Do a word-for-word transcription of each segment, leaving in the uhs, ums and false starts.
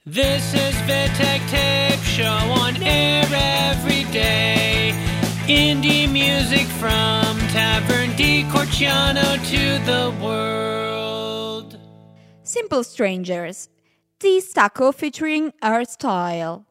This is Vitek Tape Show on air every day. Indie music from Tavern di Corciano to the world. Simple Strangers, T Stacco featuring Art Style.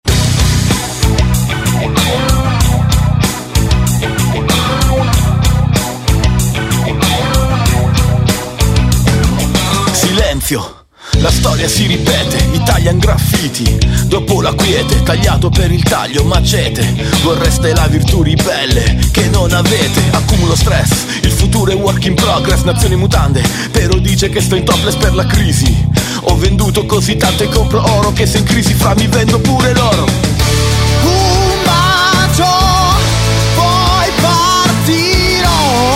Silenzio. La storia si ripete, Italian Graffiti. Dopo la quiete, tagliato per il taglio, macete. Vorreste la virtù ribelle che non avete. Accumulo stress, il futuro è work in progress. Nazioni mutande, però dice che sto in topless per la crisi. Ho venduto così tanto e compro oro che se in crisi fra mi vendo pure l'oro. Un bacio, poi partirò.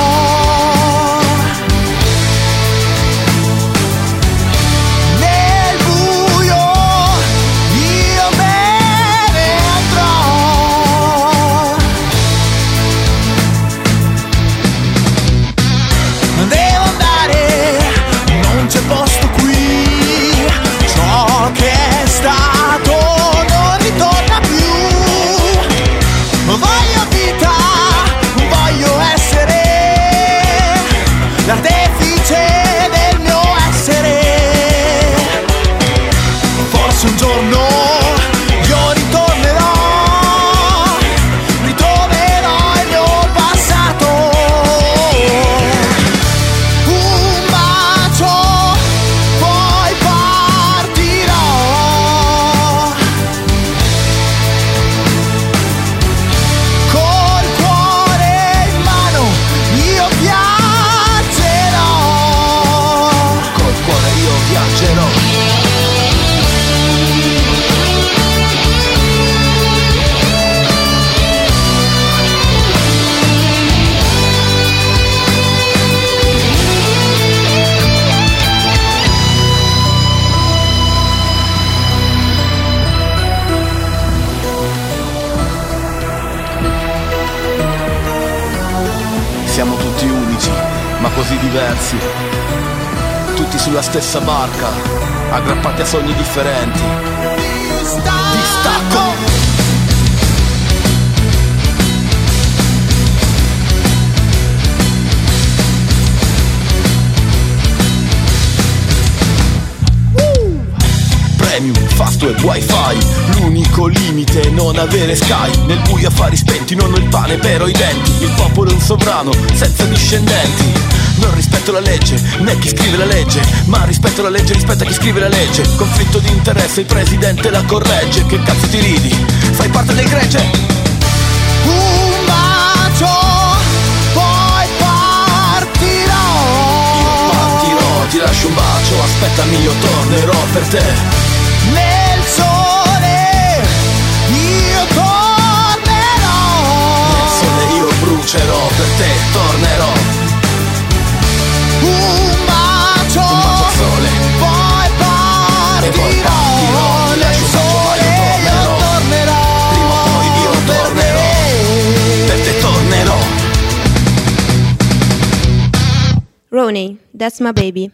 Siamo tutti unici, ma così diversi. Tutti sulla stessa barca, aggrappati a sogni differenti. Distacco! Fast web wifi, l'unico limite è non avere Sky. Nel buio affari spenti, non ho il pane però i denti. Il popolo è un sovrano senza discendenti. Non rispetto la legge, né chi scrive la legge, ma rispetto la legge rispetto a chi scrive la legge. Conflitto di interesse, il presidente la corregge. Che cazzo ti ridi? Fai parte del gregge. Un bacio, poi partirò. Io partirò, ti lascio un bacio, aspettami, io tornerò per te. Nel sole io tornerò. Nel sole io brucerò, per te tornerò. Un bacio, un bacio al sole, poi partirò. E poi partirò, nel sole io tornerò. Prima o poi io tornerò, per te tornerò. Ronnie, That's My Baby.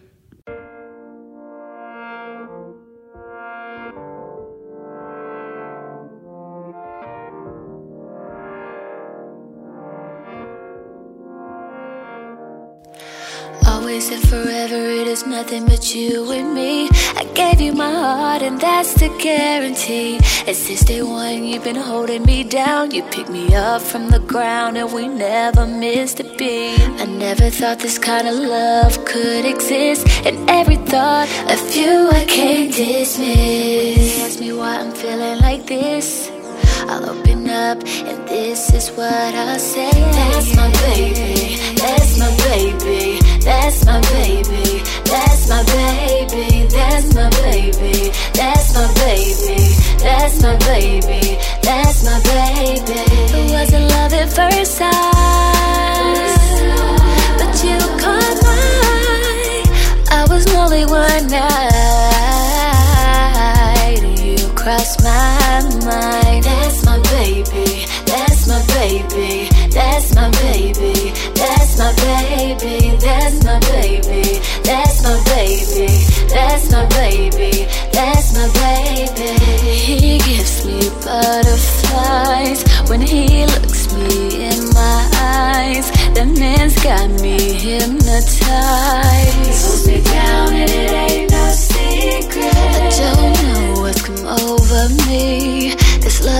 Always and forever, it is nothing but you and me. I gave you my heart and that's the guarantee. And since day one you've been holding me down. You picked me up from the ground and we never missed a beat. I never thought this kind of love could exist. And every thought of you I can't dismiss. Ask me why I'm feeling like this, I'll open up and this is what I'll say. That's my baby, that's my baby, that's my baby, that's my baby, that's my baby, that's my baby, that's my baby, that's my baby. It wasn't love at first sight, but you caught my eye. I was lonely one night and you crossed my mind. That's my baby, that's my baby, that's my baby, that's my baby, that's my baby, that's my baby, that's my baby, that's my baby.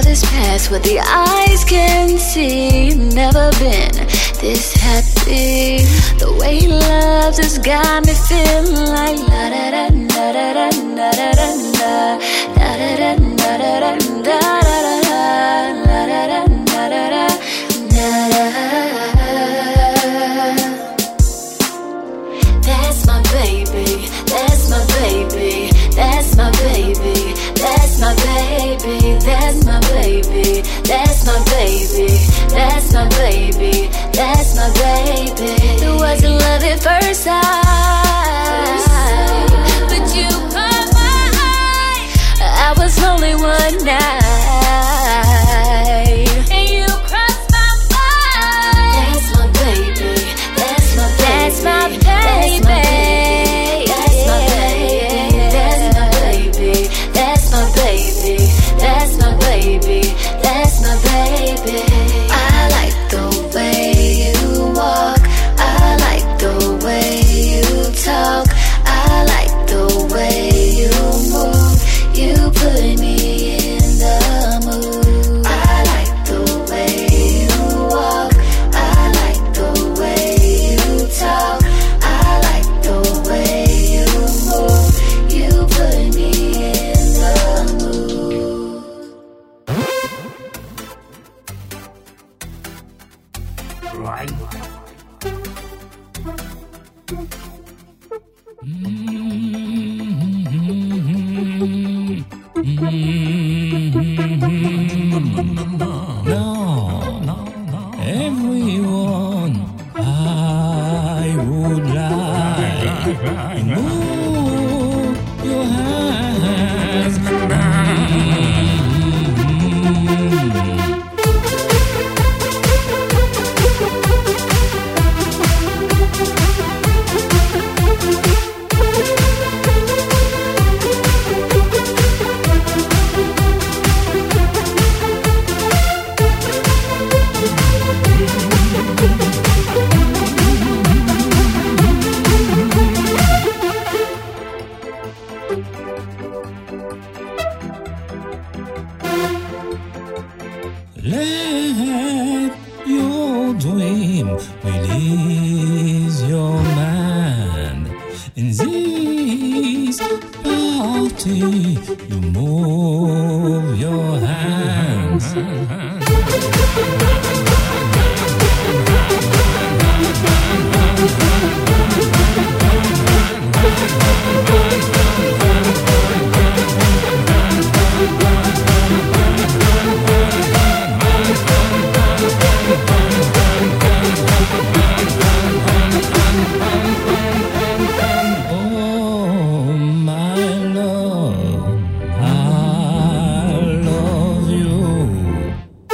this past, what the eyes can see. Never been this happy. The way he loves has got me feeling like la da da da da da da da da da da da da da da That's my baby, that's my baby, that's my baby, that's my baby, that's my baby, that's my baby, that's my baby, that's my baby. It wasn't love at first sight, but you caught my eye. I was only one night. That's my baby, that's my baby, that's my baby, that's my baby, that's my baby, that's my baby. I like the way you walk, I like the way you talk, I like the way you move, you put me in the mood. I like the way you walk, I like the way you talk, I like the way you move, you put me in the mood. Right. No, no, no. Everyone, I would like move your hands. Let your dream release your mind. In this party, you move your hands. Oh, my love, I love you.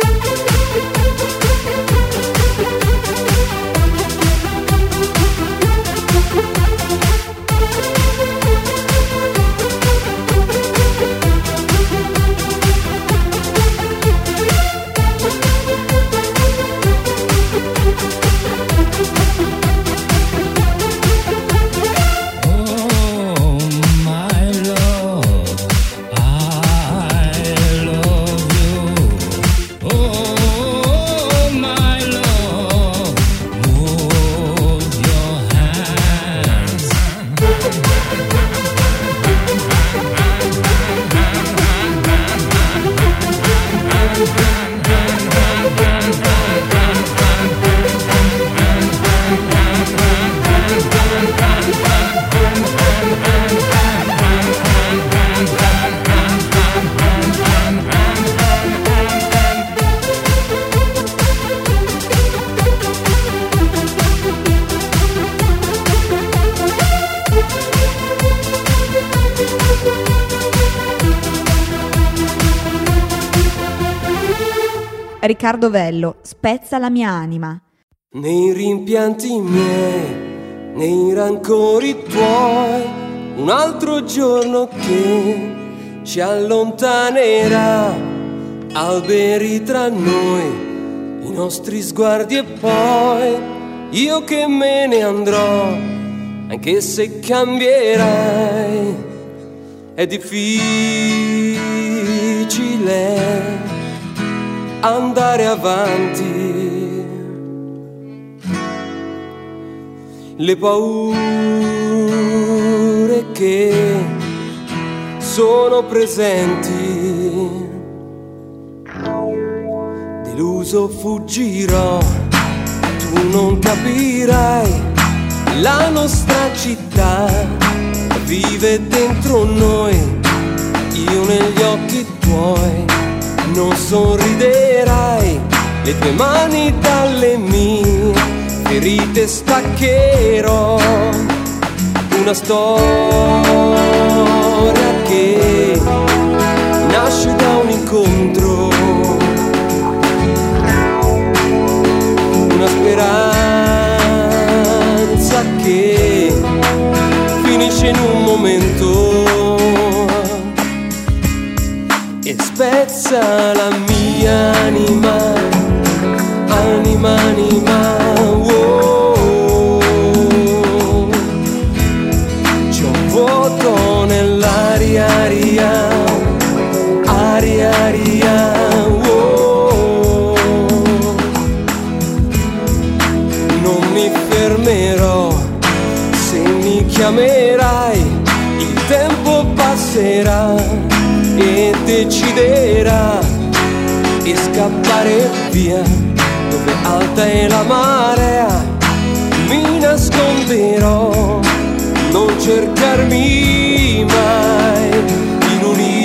Riccardo Vello, spezza la mia anima. Nei rimpianti miei, nei rancori tuoi, un altro giorno che ci allontanerà, alberi tra noi, i nostri sguardi e poi io che me ne andrò, anche se cambierai. È difficile andare avanti. Le paure che sono presenti, deluso fuggirò, tu non capirai. La nostra città vive dentro noi, io negli occhi tuoi non sorriderai. Le tue mani dalle mie ferite staccherò, una storia che nasce da un incontro, una speranza che finisce in un momento e spezza la mia anima, anima, anima. Oh, c'è un vuoto nell'aria, aria, aria, aria. Oh, non mi fermerò se mi chiamerai, il tempo passerà e deciderà di scappare via dove alta è la marea. Mi nasconderò, non cercarmi mai in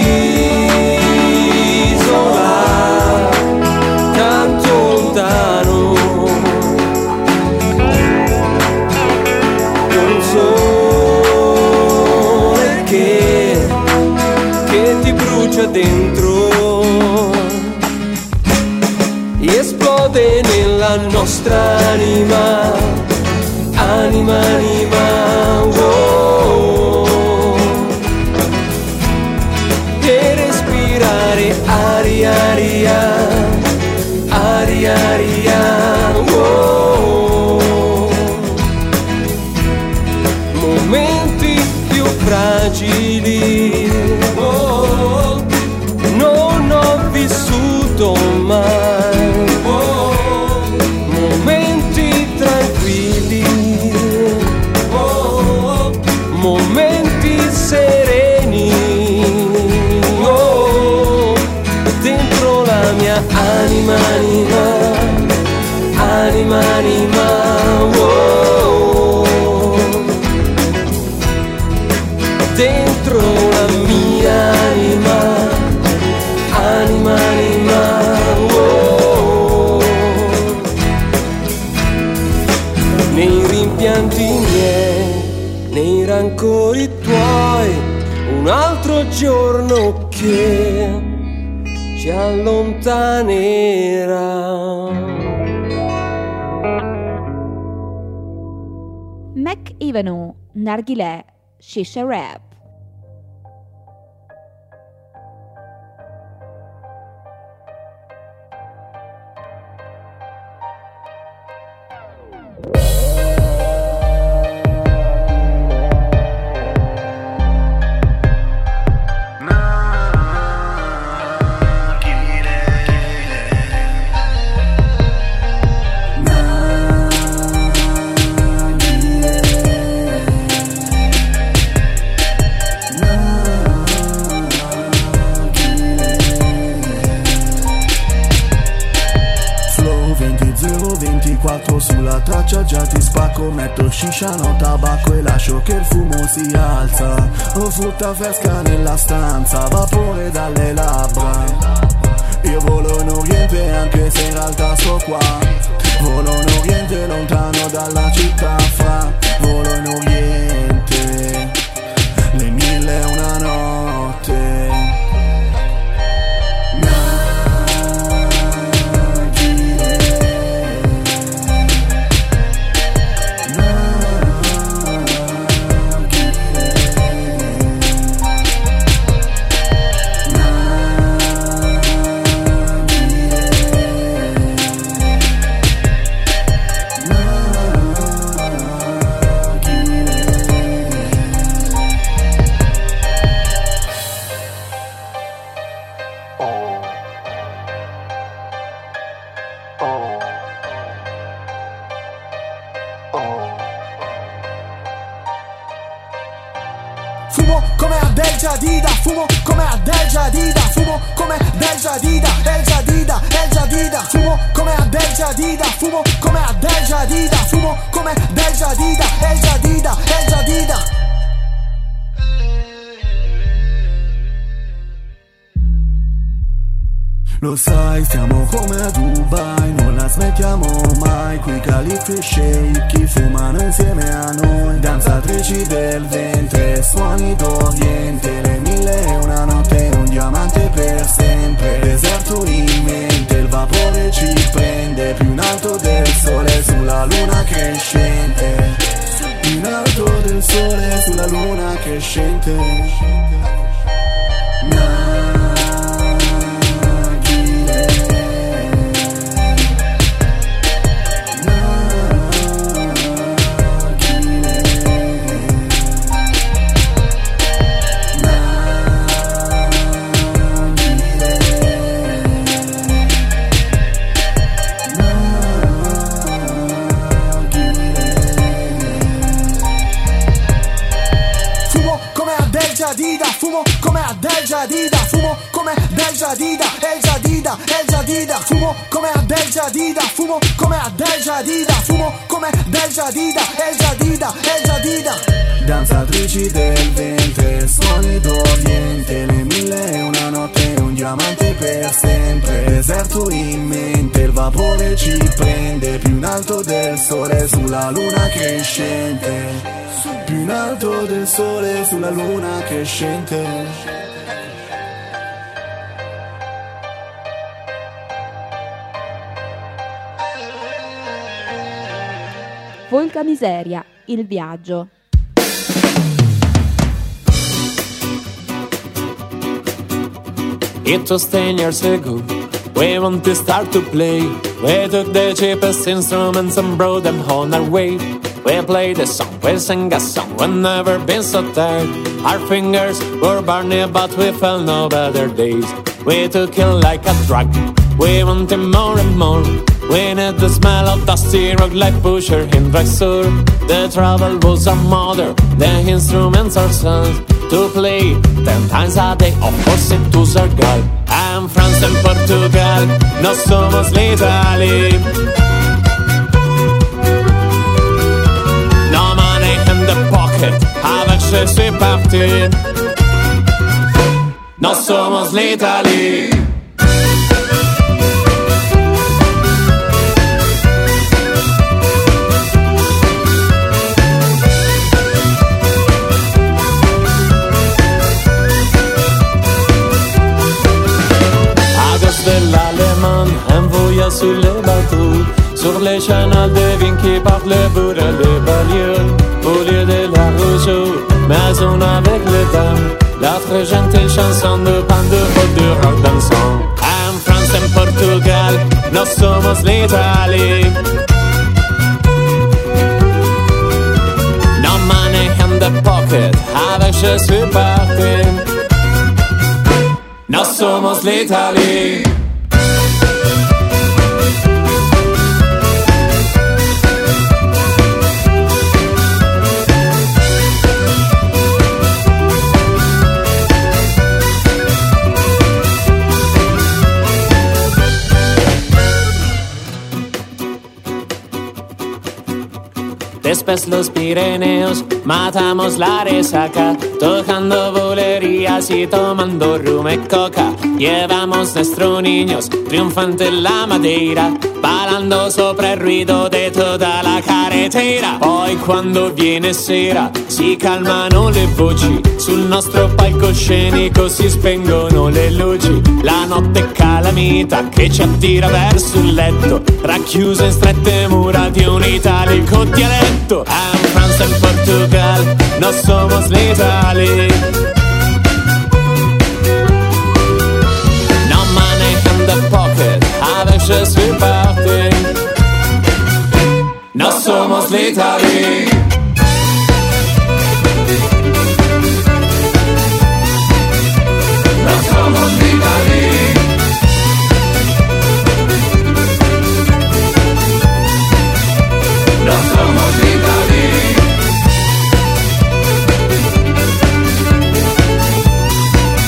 un'isola tanto lontano, con un sole che, che ti brucia dentro, esplode nella nostra anima, anima, anima. Oh, e respirare aria, aria, aria, aria. Oh, momenti più fragili, oh, non ho vissuto mai. Momenti tranquilli, oh, momenti sereni, oh, dentro la mia anima, anima, anima, anima. Oh, dentro la mia anima, anima, anima. Nei rimpianti miei, nei rancori tuoi, un altro giorno che ci allontanerà. Mac Ivanu, Narghilè, Shisha Rap. Sulla traccia già ti spacco, metto shisha, no tabacco e lascio che il fumo si alza. Ho frutta fresca nella stanza, vapore dalle labbra. Io volo in Oriente anche se in realtà sto qua. Volo in Oriente lontano dalla città fra. Volo in Oriente, le mille e una notte. fumo come Adel Jadida, fumo come Del Jadida, El Jadida, El Jadida, fumo come Adel Jadida, fumo come Adel Jadida, fumo come Del Jadida, El Jadida, El Jadida. Lo sai, siamo come a Dubai, non la smettiamo mai. Qui califi e sceicchi fumano insieme a noi. Danzatrici del ventre, suoni d'oriente. Le mille e una notte, un diamante per sempre. Deserto in mente, il vapore ci prende. Più in alto del sole, sulla luna crescente. Più in alto del sole, sulla luna crescente. Fumo come Adel Jadida, fumo come Del Jadida, El Jadida, El Jadida, fumo come Adel Jadida, fumo come Adel Jadida, fumo come Del Jadida, El Jadida, El Jadida. Danzatrici del ventre, suoni d'oriente, le mille e una notte, un diamante per sempre. Deserto in mente, il vapore ci prende, più in alto del sole, sulla luna crescente. Più in alto del sole, sulla luna crescente. Volca Miseria, il viaggio. It was ten years ago, we want to start to play. We took the cheapest instruments and brought them on our way. We played a song, we sang a song, we've never been so tired. Our fingers were burning but we felt no better days. We took it like a drug, we wanted more and more. We need the smell of dusty rock like Pusher in Drexel. The trouble was our mother, the instruments our sons. To play ten times a day, of course it was our God. I'm France and Portugal, no somos l'Italia. No money in the pocket, avec je suis parti. No somos l'Italia. De l'Allemagne, un voyage sur les bateaux, sur les canaux de vignes qui partent le bout de les banlieues. Au lieu de la Rousseau, maison avec les dames, la très gentille chanson de pan de rock de rock dansant. En France, en Portugal, no somos l'Italia. No money in the pocket, avec je suis parti. No somos l'Italia. Después los Pirineos, matamos la resaca, tocando bolerías y tomando rum y coca. Llevamos nuestros niños triunfantes en la madera, ballando sopra il ruido de toda la carretera. Poi quando viene sera si calmano le voci, sul nostro palcoscenico si spengono le luci. La notte è calamita che ci attira verso il letto, racchiusa in strette mura di un italico dialetto. En France, en Portugal, no somos l'Italia. No money in the pocket, avec je suis parti. No somos l'Italia. No somos l'Italia. No somos l'Italia.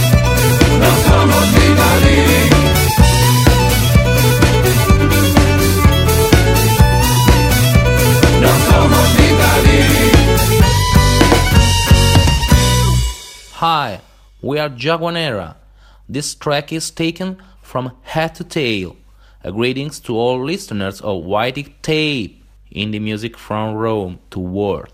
we are Jaguanera. This track is taken from Head to Tail. A greetings to all listeners of Whitey Tape, indie music from Rome to world.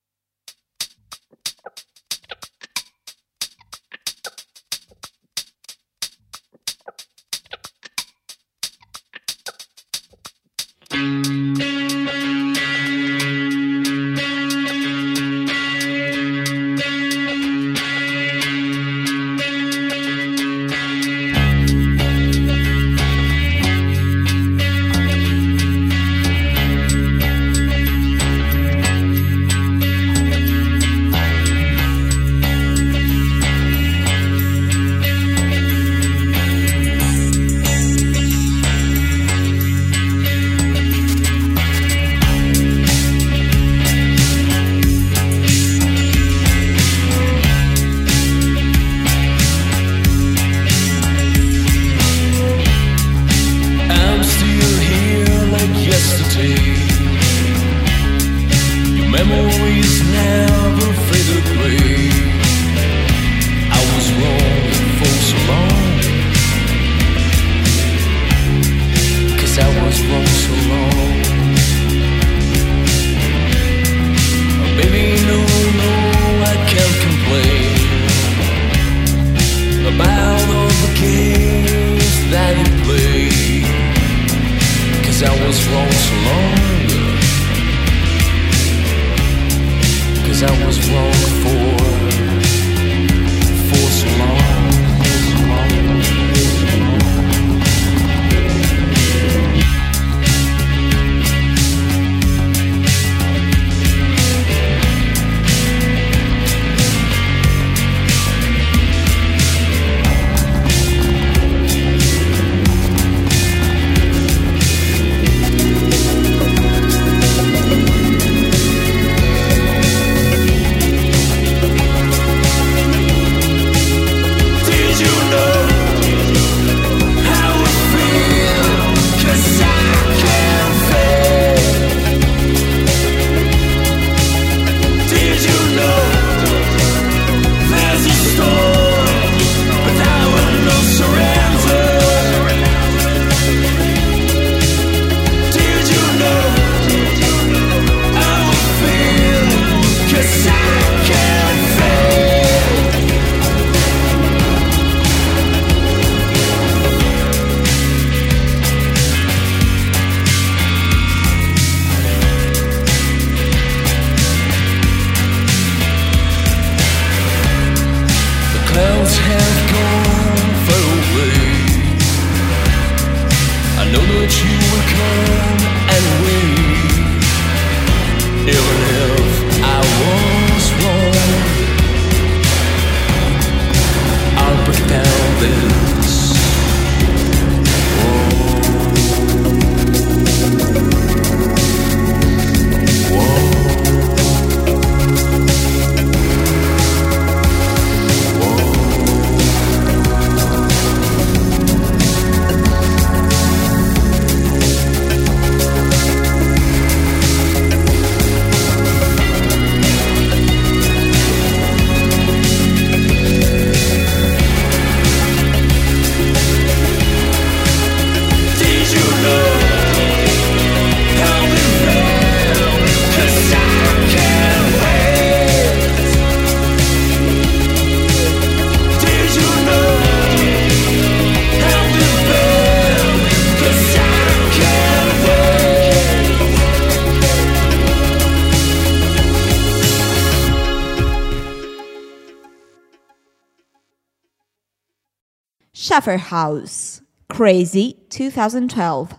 Schaffer House, Crazy twenty twelve.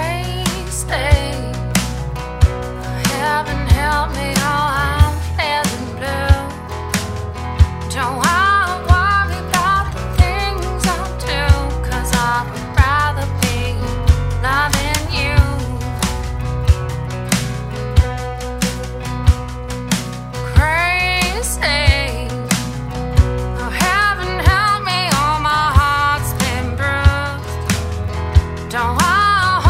Crazy, heaven help me, oh, I'm feeling blue. Don't I worry about the things I do, 'cause I would rather be loving you. Crazy, oh, heaven help me, oh, my heart's been bruised. Don't I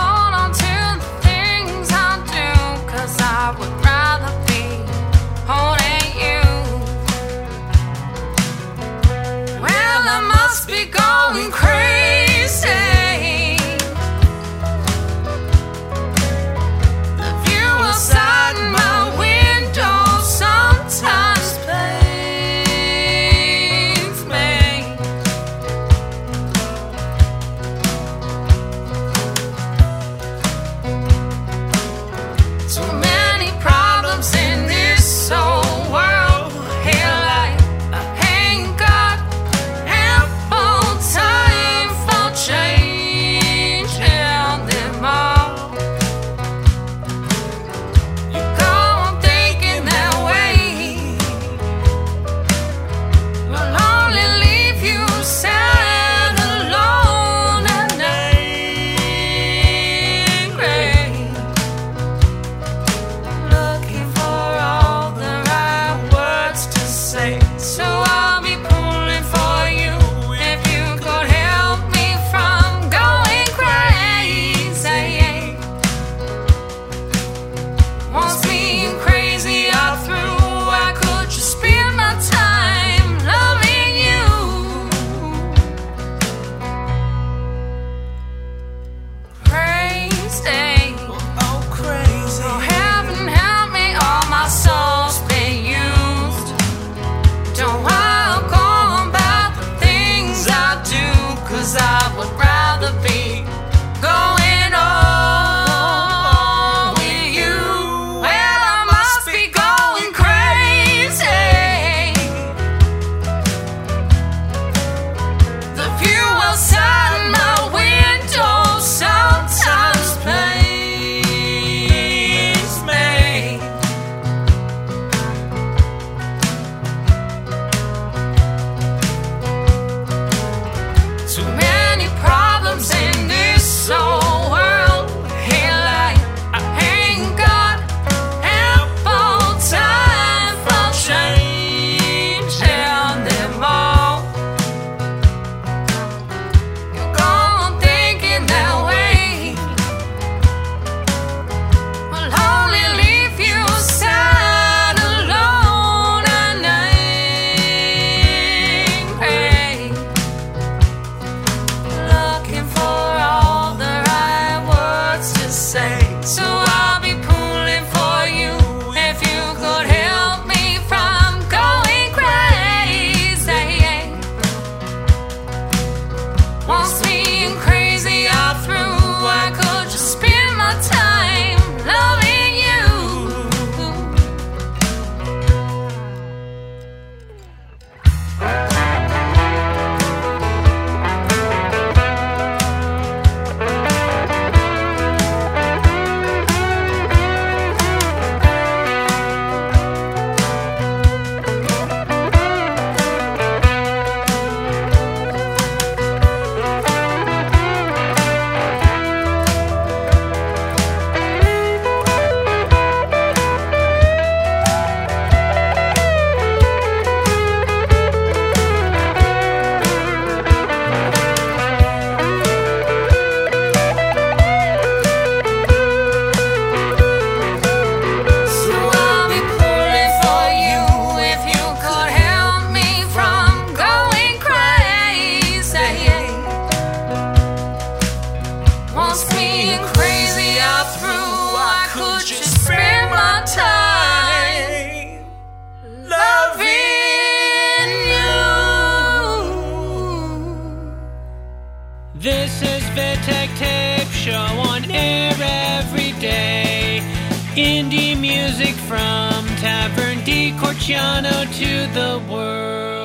wants me crazy all through. I could just spend my time loving you. This is Vitek Tape Show on air every day. Indie music from Tavern di Corciano to the world.